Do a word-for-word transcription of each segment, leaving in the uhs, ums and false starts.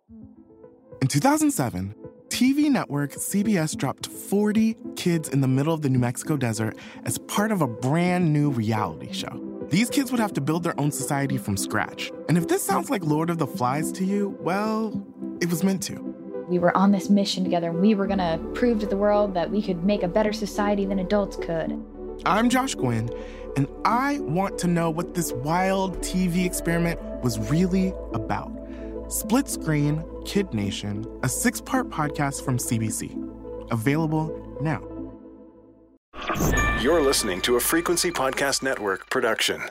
In two thousand seven, T V network C B S dropped forty kids in the middle of the New Mexico desert as part of a brand new reality show. These kids would have to build their own society from scratch. And if this sounds like Lord of the Flies to you, well, it was meant to. We were on this mission together, and we were going to prove to the world that we could make a better society than adults could. I'm Josh Gwynn, and I want to know what this wild T V experiment was really about. Split Screen, Kid Nation, a six-part podcast from C B C. Available now. You're listening to a Frequency Podcast Network production.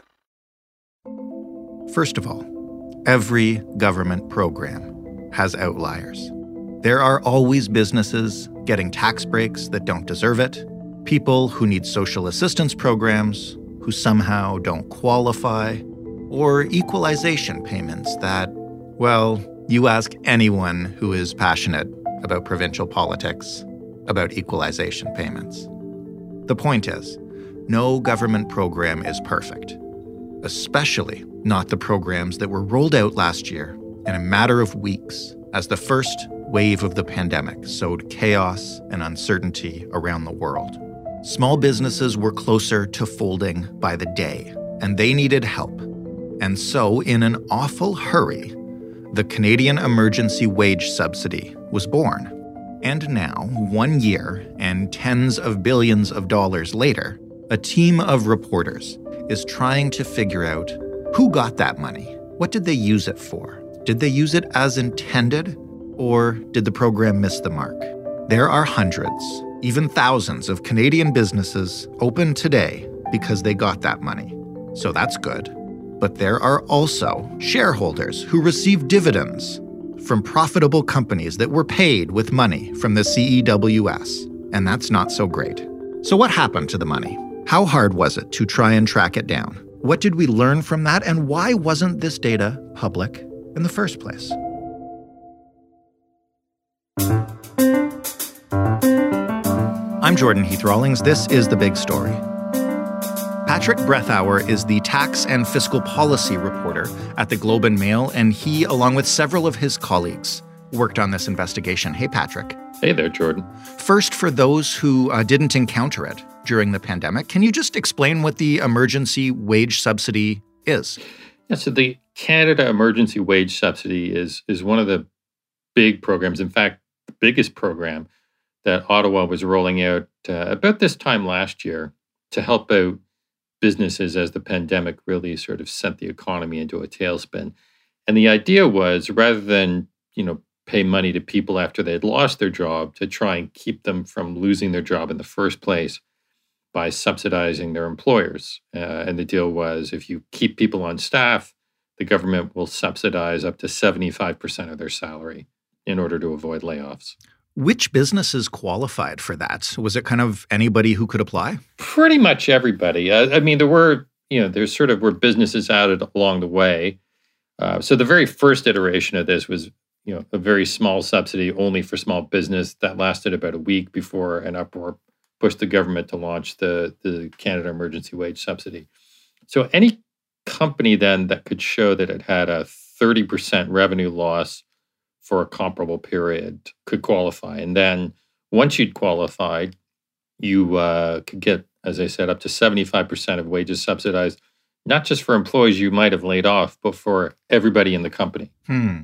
First of all, every government program has outliers. There are always businesses getting tax breaks that don't deserve it, people who need social assistance programs who somehow don't qualify, or equalization payments that, well, you ask anyone who is passionate about provincial politics about equalization payments. The point is, no government program is perfect, especially not the programs that were rolled out last year in a matter of weeks as the first wave of the pandemic sowed chaos and uncertainty around the world. Small businesses were closer to folding by the day, and they needed help. And so, in an awful hurry, the Canadian Emergency Wage Subsidy was born. And now, one year and tens of billions of dollars later, a team of reporters is trying to figure out who got that money. What did they use it for? Did they use it as intended, or did the program miss the mark? There are hundreds, even thousands of Canadian businesses open today because they got that money. So that's good. But there are also shareholders who receive dividends from profitable companies that were paid with money from the C E W S, and that's not so great. So what happened to the money? How hard was it to try and track it down? What did we learn from that, and why wasn't this data public in the first place? I'm Jordan Heath Rawlings. This is The Big Story. Patrick Brethauer is the tax and fiscal policy reporter at the Globe and Mail, and he, along with several of his colleagues, worked on this investigation. Hey, Patrick. Hey there, Jordan. First, for those who uh, didn't encounter it during the pandemic, can you just explain what the emergency wage subsidy is? Yeah, so the Canada Emergency Wage Subsidy is is one of the big programs, in fact, the biggest program that Ottawa was rolling out uh, about this time last year to help out businesses as the pandemic really sort of sent the economy into a tailspin. And the idea was, rather than, you know, pay money to people after they'd lost their job, to try and keep them from losing their job in the first place by subsidizing their employers. Uh, and the deal was, if you keep people on staff, the government will subsidize up to seventy-five percent of their salary in order to avoid layoffs. Which businesses qualified for that? Was it kind of anybody who could apply? Pretty much everybody. Uh, I mean, there were, you know, there sort of were businesses added along the way. Uh, so the very first iteration of this was, you know, a very small subsidy only for small business that lasted about a week before an uproar pushed the government to launch the, the Canada Emergency Wage Subsidy. So any company then that could show that it had a thirty percent revenue loss for a comparable period could qualify. And then once you'd qualified, you uh, could get, as I said, up to seventy-five percent of wages subsidized, not just for employees you might have laid off, but for everybody in the company. Hmm.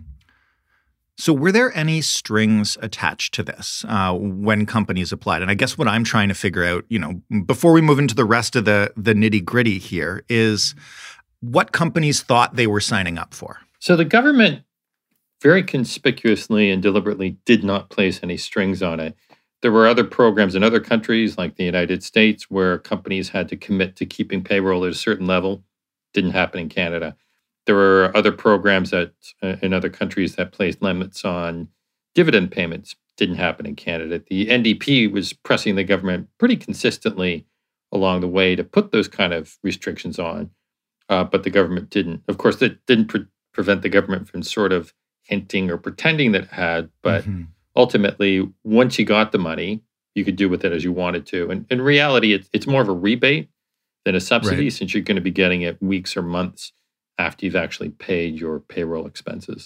So were there any strings attached to this uh, when companies applied? And I guess what I'm trying to figure out, you know, before we move into the rest of the, the nitty-gritty here is what companies thought they were signing up for. So the government very conspicuously and deliberately did not place any strings on it. There were other programs in other countries, like the United States, where companies had to commit to keeping payroll at a certain level. Didn't happen in Canada. There were other programs that uh, in other countries that placed limits on dividend payments. Didn't happen in Canada. The N D P was pressing the government pretty consistently along the way to put those kind of restrictions on, uh, but the government didn't. Of course, that didn't pre- prevent the government from sort of hinting or pretending that it had, but mm-hmm. ultimately, once you got the money, you could do with it as you wanted to. And in reality, it's, it's more of a rebate than a subsidy, right, since you're going to be getting it weeks or months after you've actually paid your payroll expenses.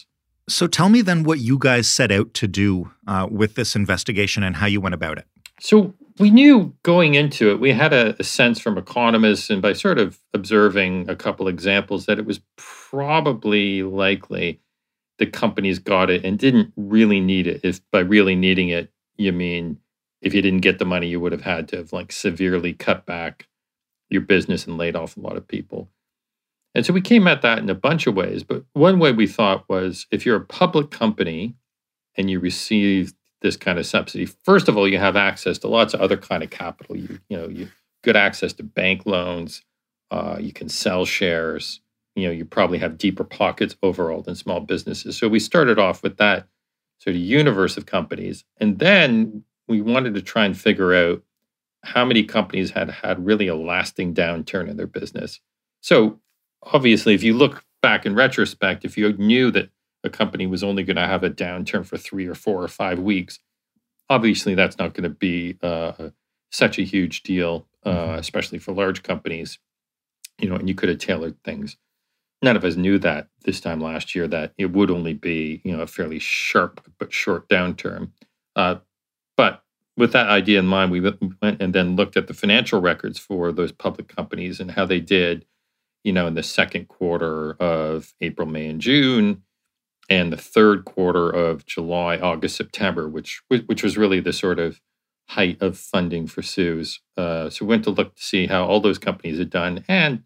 So tell me then what you guys set out to do uh, with this investigation and how you went about it. So we knew going into it, we had a, a sense from economists and by sort of observing a couple examples that it was probably likely the companies got it and didn't really need it. If by really needing it, you mean if you didn't get the money, you would have had to have like severely cut back your business and laid off a lot of people. And so we came at that in a bunch of ways. But one way we thought was if you're a public company and you receive this kind of subsidy, first of all, you have access to lots of other kind of capital. You, you know, you good access to bank loans. Uh, you can sell shares. You know, you probably have deeper pockets overall than small businesses. So we started off with that sort of universe of companies. And then we wanted to try and figure out how many companies had had really a lasting downturn in their business. So obviously, if you look back in retrospect, if you knew that a company was only going to have a downturn for three or four or five weeks, obviously that's not going to be uh, such a huge deal, uh, mm-hmm. especially for large companies. You know, and you could have tailored things. None of us knew that this time last year that it would only be, you know, a fairly sharp but short downturn. Uh, but with that idea in mind, we went and then looked at the financial records for those public companies and how they did, you know, in the second quarter of April, May, and June, and the third quarter of July, August, September, which which was really the sort of height of funding for S U S. Uh, so we went to look to see how all those companies had done, and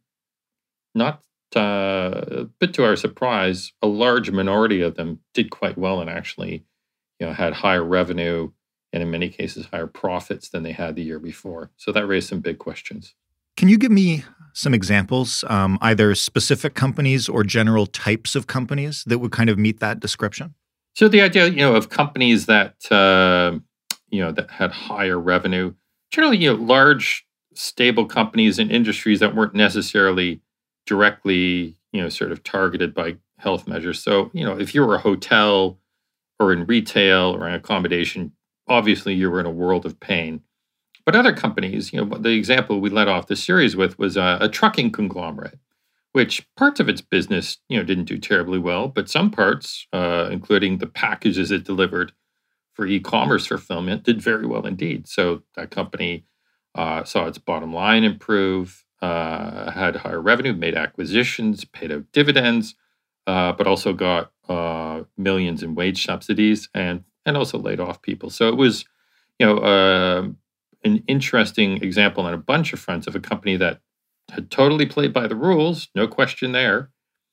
not uh, a bit to our surprise, a large minority of them did quite well and actually, you know, had higher revenue and in many cases higher profits than they had the year before. So that raised some big questions. Can you give me some examples, um, either specific companies or general types of companies that would kind of meet that description? So the idea, you know, of companies that, uh, you know, that had higher revenue, generally, you know, large, stable companies in industries that weren't necessarily directly, you know, sort of targeted by health measures. So, you know, if you were a hotel or in retail or in accommodation, obviously you were in a world of pain. But other companies, you know, the example we led off the series with was a, a trucking conglomerate, which parts of its business, you know, didn't do terribly well, but some parts, uh, including the packages it delivered for e-commerce fulfillment, did very well indeed. So that company uh, saw its bottom line improve, uh, had higher revenue, made acquisitions, paid out dividends, uh, but also got uh, millions in wage subsidies and and also laid off people. So it was, you know, uh, an interesting example on a bunch of fronts of a company that had totally played by the rules, no question there,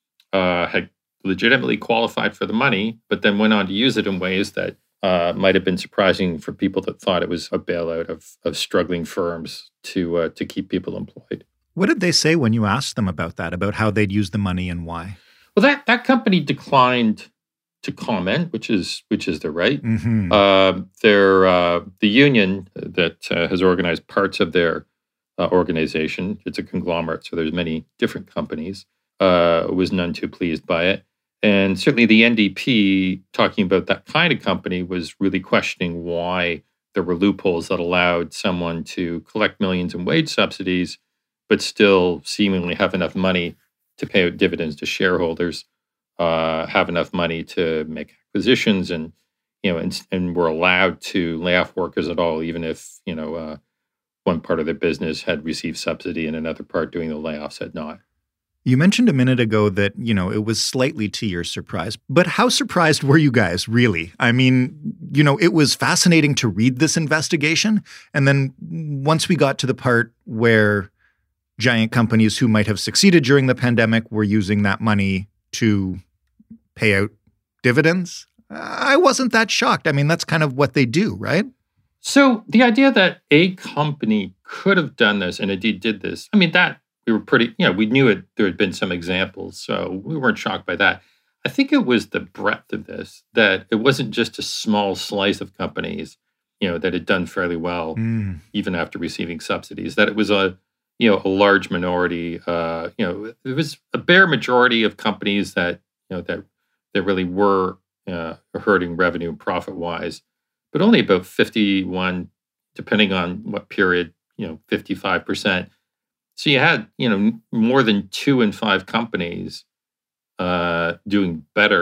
uh, had legitimately qualified for the money, but then went on to use it in ways that uh, might have been surprising for people that thought it was a bailout of, of struggling firms to uh, to keep people employed. What did they say when you asked them about that, about how they'd use the money and why? Well, that that company declined to comment, which is which is their right. Mm-hmm. Uh, their uh, the union that uh, has organized parts of their uh, organization, it's a conglomerate, so there's many different companies, uh, was none too pleased by it. And certainly the N D P, talking about that kind of company, was really questioning why there were loopholes that allowed someone to collect millions in wage subsidies, but still seemingly have enough money to pay out dividends to shareholders, uh, have enough money to make acquisitions, and you know, and, and were allowed to lay off workers at all, even if you know uh, one part of their business had received subsidy and another part doing the layoffs had not. You mentioned a minute ago that, you know, it was slightly to your surprise, but how surprised were you guys, really? I mean, you know, it was fascinating to read this investigation. And then once we got to the part where giant companies who might have succeeded during the pandemic were using that money to pay out dividends, I wasn't that shocked. I mean, that's kind of what they do, right? So the idea that a company could have done this and indeed did this, I mean, that we were pretty, you know, we knew it, there had been some examples, so we weren't shocked by that. I think it was the breadth of this, that it wasn't just a small slice of companies, you know, that had done fairly well, mm. even after receiving subsidies, that it was a, you know, a large minority, uh, you know, it was a bare majority of companies that, you know, that, that really were uh, hurting revenue and profit-wise, but only about fifty-one, depending on what period, you know, fifty-five percent. So you had, you know, more than two in five companies uh, doing better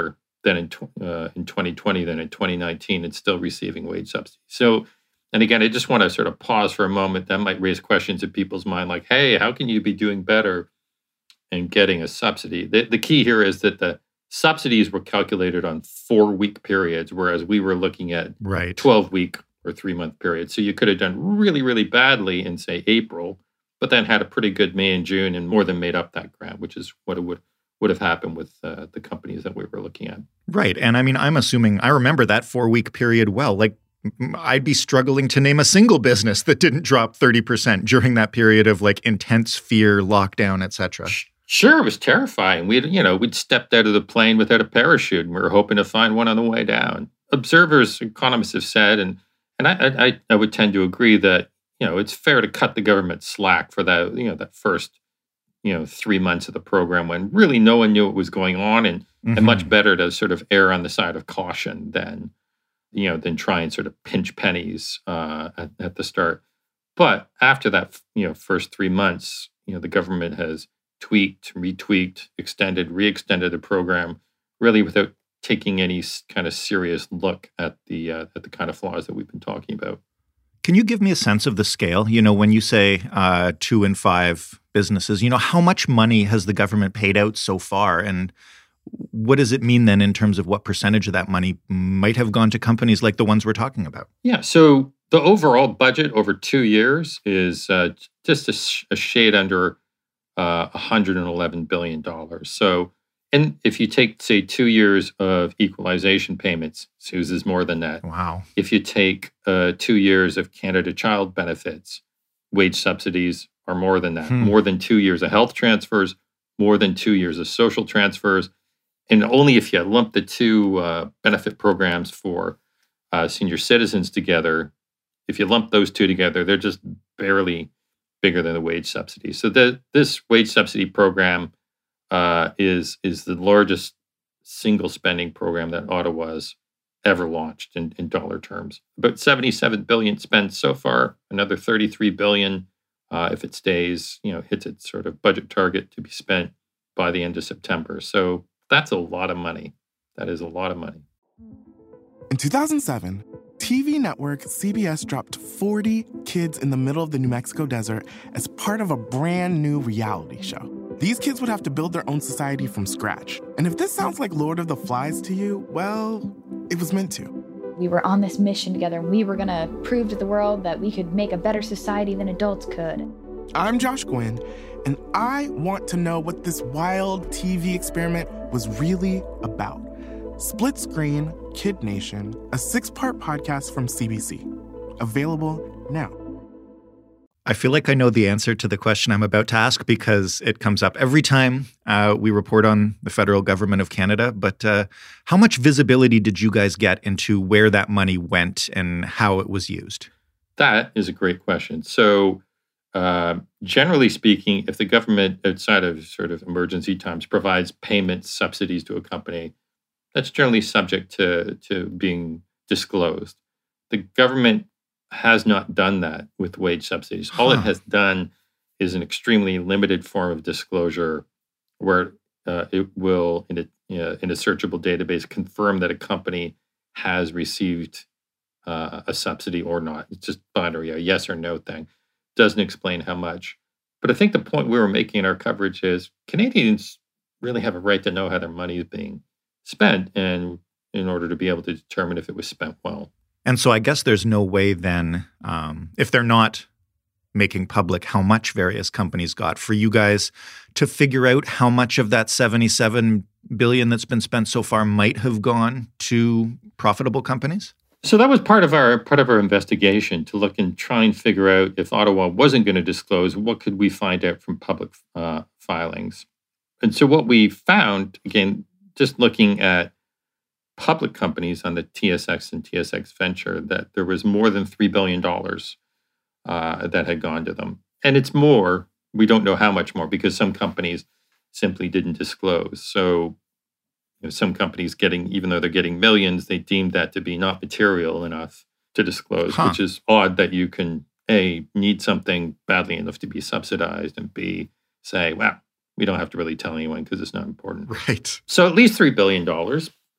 than in tw- uh, in twenty twenty than in twenty nineteen, and still receiving wage subsidies. So, and again, I just want to sort of pause for a moment. That might raise questions in people's mind, like, "Hey, how can you be doing better and getting a subsidy?" The, the key here is that the subsidies were calculated on four-week periods, whereas we were looking at right. twelve-week or three-month periods. So you could have done really, really badly in, say, April, but then had a pretty good May and June and more than made up that ground, which is what it would would have happened with uh, the companies that we were looking at. Right. And I mean, I'm assuming I remember that four-week period well. Like, I'd be struggling to name a single business that didn't drop thirty percent during that period of like intense fear, lockdown, et cetera. Sure, it was terrifying. We'd, you know, we'd stepped out of the plane without a parachute, and we were hoping to find one on the way down. Observers, economists have said, and and I, I, I would tend to agree that, you know, it's fair to cut the government slack for that, you know, that first, you know, three months of the program when really no one knew what was going on, and mm-hmm. and much better to sort of err on the side of caution than, you know, than try and sort of pinch pennies uh, at, at the start. But after that, you know, first three months, you know, the government has tweaked, retweaked, extended, re-extended the program, really without taking any kind of serious look at the uh, at the kind of flaws that we've been talking about. Can you give me a sense of the scale? You know, when you say uh, two in five businesses, you know, how much money has the government paid out so far? And what does it mean then in terms of what percentage of that money might have gone to companies like the ones we're talking about? Yeah, so the overall budget over two years is uh, just a, sh- a shade under uh, one hundred eleven billion dollars. So, and if you take, say, two years of equalization payments, Suze is more than that. Wow. If you take uh, two years of Canada Child benefits, wage subsidies are more than that. Hmm. More than two years of health transfers, more than two years of social transfers. And only if you lump the two uh, benefit programs for uh, senior citizens together, if you lump those two together, they're just barely bigger than the wage subsidy. So the, this wage subsidy program uh, is is the largest single spending program that Ottawa's ever launched in, in dollar terms. About seventy-seven billion dollars spent so far, another thirty-three billion dollars uh, if it stays, you know, hits its sort of budget target to be spent by the end of September. So that's a lot of money. That is a lot of money. In two thousand seven, T V network C B S dropped forty kids in the middle of the New Mexico desert as part of a brand new reality show. These kids would have to build their own society from scratch. And if this sounds like Lord of the Flies to you, well, it was meant to. We were on this mission together, and we were going to prove to the world that we could make a better society than adults could. I'm Josh Gwynn, and I want to know what this wild T V experiment was really about. Split Screen, Kid Nation, a six-part podcast from C B C. Available now. I feel like I know the answer to the question I'm about to ask because it comes up every time uh, we report on the federal government of Canada. But uh, how much visibility did you guys get into where that money went and how it was used? That is a great question. So uh, generally speaking, if the government outside of sort of emergency times provides payment subsidies to a company, that's generally subject to, to being disclosed. The government has not done that with wage subsidies. All huh. it has done is an extremely limited form of disclosure where uh, it will, in a, you know, in a searchable database, confirm that a company has received uh, a subsidy or not. It's just binary, a yes or no thing. Doesn't explain how much. But I think the point we were making in our coverage is Canadians really have a right to know how their money is being spent, and in order to be able to determine if it was spent well. And so I guess there's no way then, um, if they're not making public how much various companies got, for you guys to figure out how much of that seventy-seven billion dollars that's been spent so far might have gone to profitable companies? So that was part of our part of our investigation, to look and try and figure out if Ottawa wasn't going to disclose, what could we find out from public uh, filings. And so what we found, again, just looking at public companies on the T S X and T S X Venture, that there was more than three billion dollars uh, that had gone to them. And it's more, we don't know how much more, because some companies simply didn't disclose. So you know, some companies getting, even though they're getting millions, they deemed that to be not material enough to disclose, huh. which is odd that you can, A, need something badly enough to be subsidized, and B, say, well, we don't have to really tell anyone because it's not important. Right. So at least three billion dollars.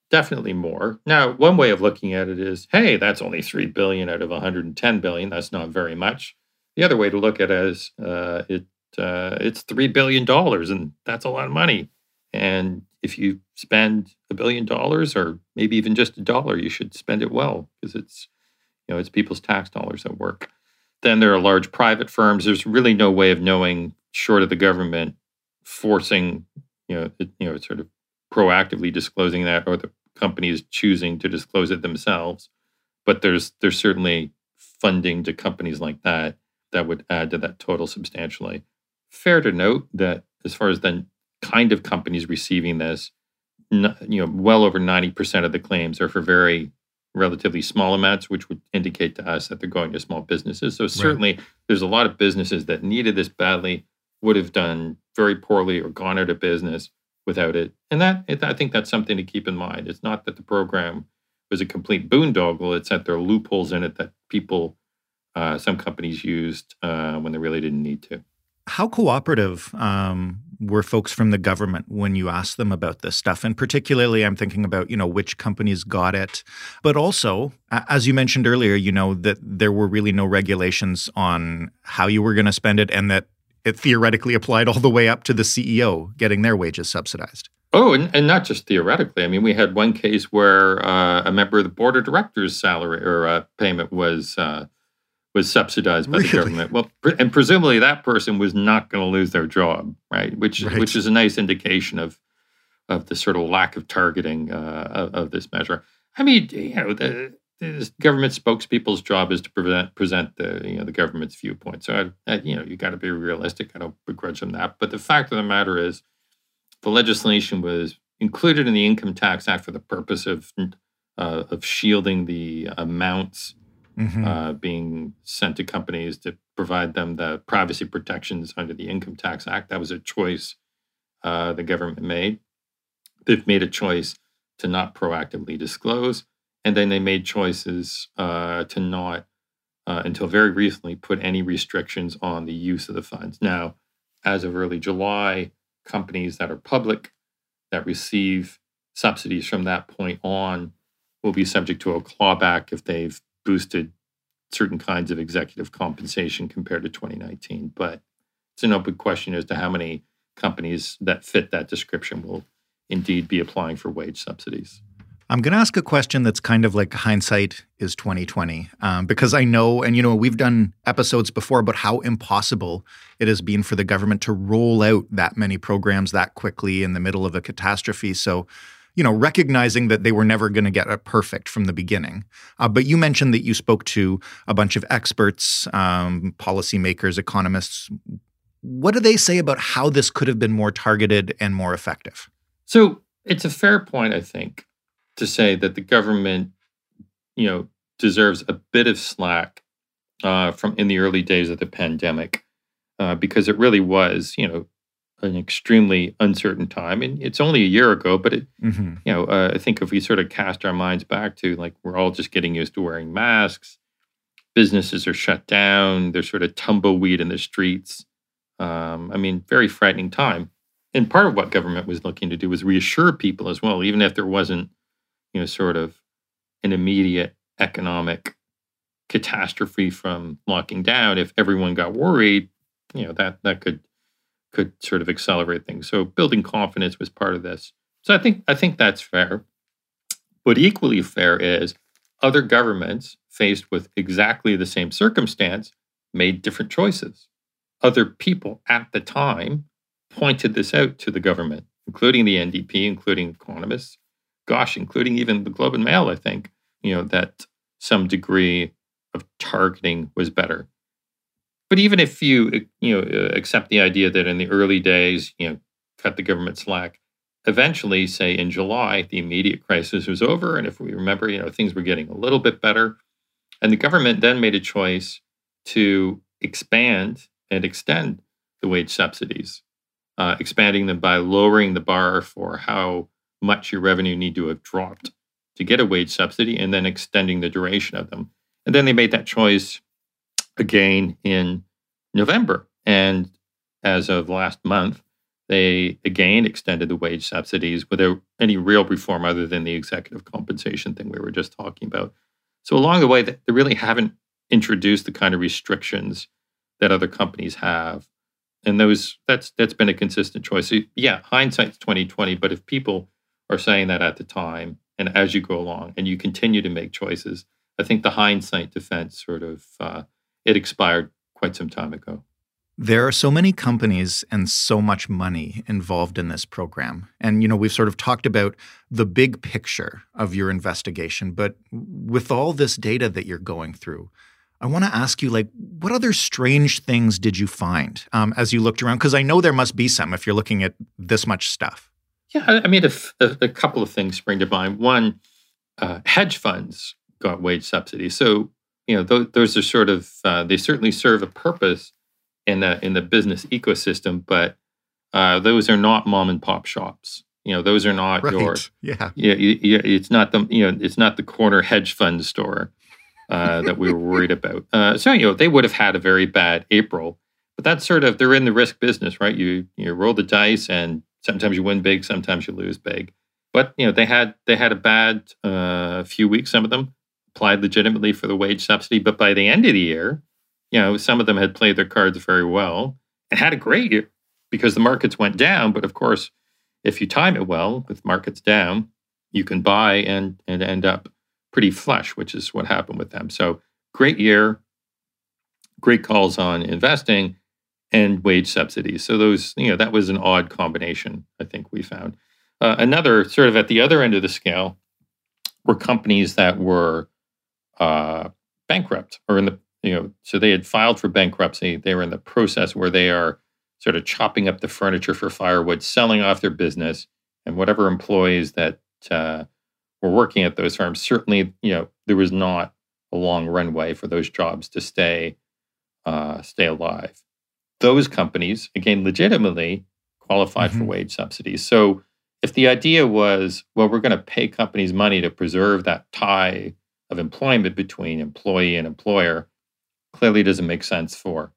definitely more. Now, one way of looking at it is, hey, that's only three billion dollars out of one hundred ten billion dollars. That's not very much. The other way to look at it is uh, it uh, it's three billion dollars, and that's a lot of money. And if you spend a billion dollars, or maybe even just a dollar, you should spend it well, because it's, you know, it's people's tax dollars at work. Then there are large private firms. There's really no way of knowing, short of the government forcing, you know, it, you know, sort of proactively disclosing that, or the companies choosing to disclose it themselves. But there's there's certainly funding to companies like that that would add to that total substantially. Fair to note that as far as the kind of companies receiving this, you know, well over ninety percent of the claims are for very relatively small amounts, which would indicate to us that they're going to small businesses. So certainly right. There's a lot of businesses that needed this badly, would have done very poorly or gone out of business without it. And that it, I think that's something to keep in mind. It's not that the program was a complete boondoggle. It's that there are loopholes in it that people, uh, some companies used uh, when they really didn't need to. How cooperative um, were folks from the government when you asked them about this stuff? And particularly, I'm thinking about, you know, which companies got it. But also, as you mentioned earlier, you know, that there were really no regulations on how you were going to spend it, and that it theoretically applied all the way up to the C E O getting their wages subsidized. Oh, and, and not just theoretically. I mean, we had one case where uh, a member of the board of directors' salary or uh, payment was uh, was subsidized by really? the government. Well, pre- and presumably that person was not going to lose their job, right? Which right. which is a nice indication of of the sort of lack of targeting uh, of, of this measure. I mean, you know, the, the government spokespeople's job is to present present the you know the government's viewpoint. So I, I, you know, you got to be realistic. I don't begrudge them that. But the fact of the matter is, the legislation was included in the Income Tax Act for the purpose of uh, of shielding the amounts mm-hmm. uh, being sent to companies to provide them the privacy protections under the Income Tax Act. That was a choice uh, the government made. They've made a choice to not proactively disclose, and then they made choices uh, to not, uh, until very recently, put any restrictions on the use of the funds. Now, as of early July, companies that are public that receive subsidies from that point on will be subject to a clawback if they've boosted certain kinds of executive compensation compared to twenty nineteen. But it's an open question as to how many companies that fit that description will indeed be applying for wage subsidies. I'm going to ask a question that's kind of like hindsight is twenty twenty, um, because I know, and you know, we've done episodes before about how impossible it has been for the government to roll out that many programs that quickly in the middle of a catastrophe. So, you know, recognizing that they were never going to get it perfect from the beginning. Uh, but you mentioned that you spoke to a bunch of experts, um, policymakers, economists. What do they say about how this could have been more targeted and more effective? So it's a fair point, I think, to say that the government, you know, deserves a bit of slack uh, from in the early days of the pandemic, uh, because it really was, you know, an extremely uncertain time. And it's only a year ago, but it, mm-hmm. you know, uh, I think if we sort of cast our minds back to, like, we're all just getting used to wearing masks, businesses are shut down, there's sort of tumbleweed in the streets. Um, I mean, very frightening time. And part of what government was looking to do was reassure people as well, even if there wasn't, you know, sort of an immediate economic catastrophe from locking down. If everyone got worried, you know, that that could could sort of accelerate things. So building confidence was part of this. So I think I think that's fair. But equally fair is other governments faced with exactly the same circumstance made different choices. Other people at the time pointed this out to the government, including the N D P, including economists. Gosh, including even the Globe and Mail, I think, you know, that some degree of targeting was better. But even if you, you know, accept the idea that in the early days, you know, cut the government slack, eventually, say in July, the immediate crisis was over. And if we remember, you know, things were getting a little bit better. And the government then made a choice to expand and extend the wage subsidies, uh, expanding them by lowering the bar for how much your revenue need to have dropped to get a wage subsidy, and then extending the duration of them. And then they made that choice again in November. And as of last month, They, again, extended the wage subsidies without any real reform other than the executive compensation thing we were just talking about. So along the way, they really haven't introduced the kind of restrictions that other companies have. And those that's that's been a consistent choice. So yeah, hindsight's twenty twenty, but if people are saying that at the time and as you go along and you continue to make choices, I think the hindsight defense sort of, uh, it expired quite some time ago. There are so many companies and so much money involved in this program. And, you know, we've sort of talked about the big picture of your investigation, but with all this data that you're going through, I want to ask you, like, what other strange things did you find um, as you looked around? Because I know there must be some if you're looking at this much stuff. Yeah, I mean, a, a, a couple of things spring to mind. One, uh, hedge funds got wage subsidies. So, you know, those, those are sort of, uh, they certainly serve a purpose in the in the business ecosystem, but uh, those are not mom and pop shops. You know, those are not right. your yeah. Yeah, you, you, it's not the you know it's not the corner hedge fund store uh, that we were worried about. Uh, so you know they would have had a very bad April, but that's sort of they're in the risk business, right? You you roll the dice, and sometimes you win big, sometimes you lose big. But you know they had they had a bad uh, few weeks. Some of them applied legitimately for the wage subsidy, but by the end of the year, you know, some of them had played their cards very well and had a great year because the markets went down. But of course, if you time it well, with markets down, you can buy and, and end up pretty flush, which is what happened with them. So great year, great calls on investing and wage subsidies. So those, you know, that was an odd combination, I think we found. Uh, another sort of at the other end of the scale were companies that were uh, bankrupt or in the You know, so they had filed for bankruptcy. They were in the process where they are sort of chopping up the furniture for firewood, selling off their business, and whatever employees that uh, were working at those firms. Certainly, you know, there was not a long runway for those jobs to stay uh, stay alive. Those companies, again, legitimately qualified mm-hmm. for wage subsidies. So, if the idea was, well, we're going to pay companies money to preserve that tie of employment between employee and employer, clearly doesn't make sense for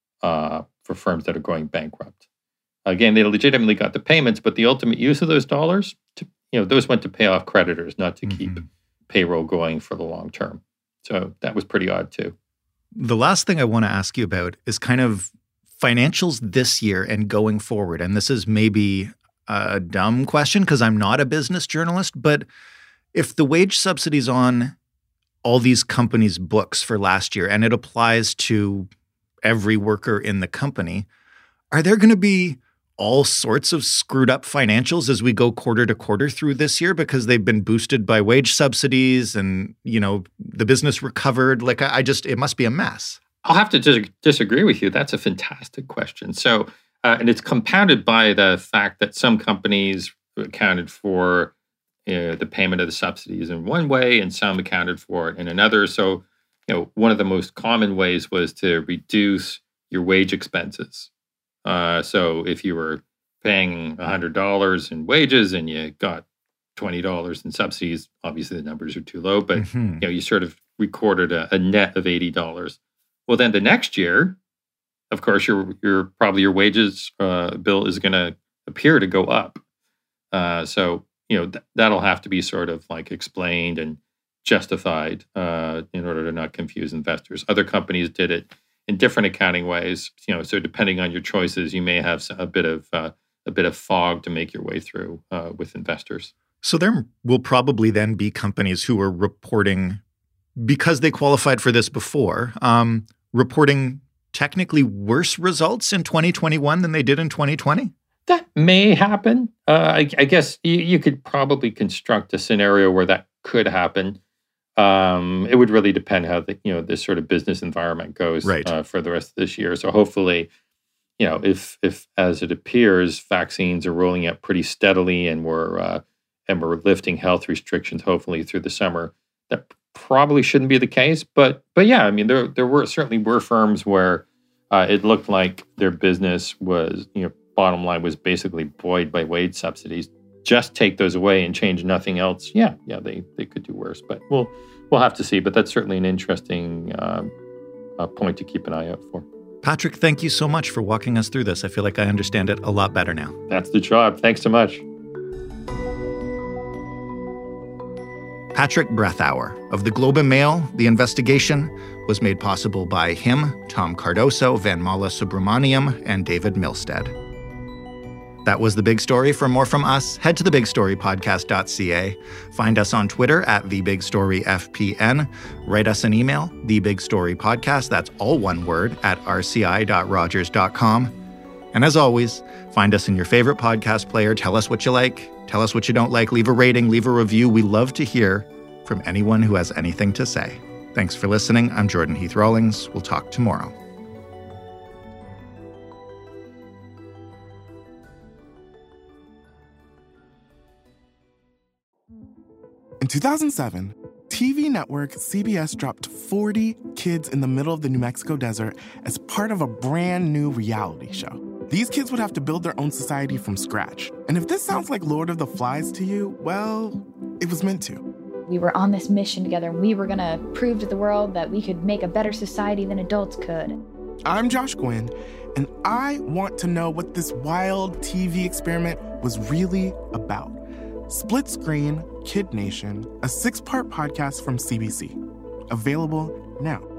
uh, for firms that are going bankrupt. Again, they legitimately got the payments, but the ultimate use of those dollars, to, you know, those went to pay off creditors, not to mm-hmm. keep payroll going for the long term. So that was pretty odd too. The last thing I want to ask you about is kind of financials this year and going forward. And this is maybe a dumb question because I'm not a business journalist, but if the wage subsidy's on all these companies' books for last year, and it applies to every worker in the company, are there going to be all sorts of screwed up financials as we go quarter to quarter through this year because they've been boosted by wage subsidies and, you know, the business recovered? Like, I, I just, it must be a mess. I'll have to dis- disagree with you. That's a fantastic question. So, uh, and it's compounded by the fact that some companies accounted for Uh, the payment of the subsidies in one way and some accounted for it in another. So, you know, one of the most common ways was to reduce your wage expenses. Uh, so if you were paying one hundred dollars in wages and you got twenty dollars in subsidies, obviously the numbers are too low, but mm-hmm. you know, you sort of recorded a, a net of eighty dollars. Well, then the next year, of course, your your probably your wages uh, bill is going to appear to go up. Uh, so you know, th- that'll have to be sort of like explained and justified uh, in order to not confuse investors. Other companies did it in different accounting ways. You know, so depending on your choices, you may have a bit of uh, a bit of fog to make your way through uh, with investors. So there will probably then be companies who are reporting, because they qualified for this before, um, reporting technically worse results in twenty twenty-one than they did in twenty twenty? That may happen. Uh, I, I guess you, you could probably construct a scenario where that could happen. Um, it would really depend how the you know this sort of business environment goes right. uh, for the rest of this year. So hopefully, you know, if if as it appears, vaccines are rolling out pretty steadily, and we're uh, and we're lifting health restrictions, hopefully through the summer, that probably shouldn't be the case. But but yeah, I mean, there there were certainly were firms where uh, it looked like their business was you know. Bottom line was basically buoyed by wage subsidies. Just take those away and change nothing else. Yeah, yeah, they they could do worse, but we'll we'll have to see. But that's certainly an interesting uh, uh, point to keep an eye out for. Patrick, thank you so much for walking us through this. I feel like I understand it a lot better now. That's the job. Thanks so much. Patrick Breathauer of the Globe and Mail, The Investigation, was made possible by him, Tom Cardoso, Vanmala Subramaniam, and David Milstead. That was The Big Story. For more from us, head to the big story podcast dot c a. Find us on Twitter at the big story f p n. Write us an email, thebigstorypodcast, that's all one word, at r c i dot rogers dot com. And as always, find us in your favorite podcast player. Tell us what you like. Tell us what you don't like. Leave a rating, leave a review. We love to hear from anyone who has anything to say. Thanks for listening. I'm Jordan Heath Rawlings. We'll talk tomorrow. In two thousand seven, T V network C B S dropped forty kids in the middle of the New Mexico desert as part of a brand new reality show. These kids would have to build their own society from scratch. And if this sounds like Lord of the Flies to you, well, it was meant to. We were on this mission together, and we were going to prove to the world that we could make a better society than adults could. I'm Josh Gwynn, and I want to know what this wild T V experiment was really about. Split Screen, Kid Nation, a six-part podcast from C B C. Available now.